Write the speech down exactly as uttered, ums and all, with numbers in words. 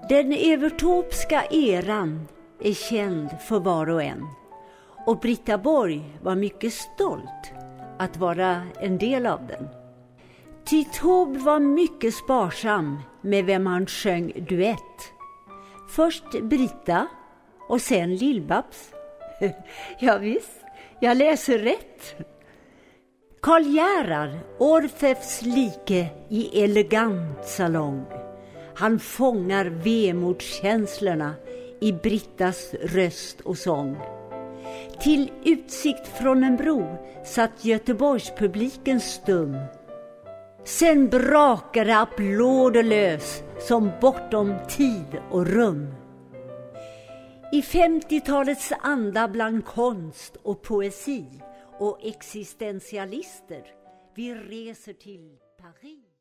Den evertopska eran är känd för var och en. Och Britta Borg var mycket stolt att vara en del av den. Ty Taube var mycket sparsam med vem han sjöng duett. Först Britta och sen Lill-Babs. Ja visst, jag läser rätt. Karl Gerhard, Orfeus like i elegant salong. Han fångar vemodskänslorna i Brittas röst och sång. Till utsikt från en bro satt Göteborgspubliken stum. Sen brakade applåder lös som bortom tid och rum. I femtiotalets anda bland konst och poesi och existentialister vi reser till Paris.